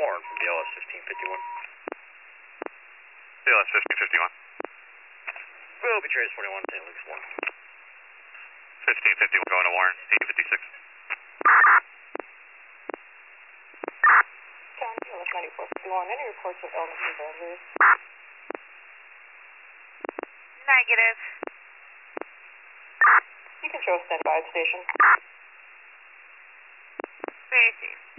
Warren from BLS 1551. BLS 1551. Will be Trace 41, St. Luke's 1. 1551 going to Warren, 856. John, BLS 9451, any reports of illnesses or injuries? Negative. You can show a standby at station. Very safe.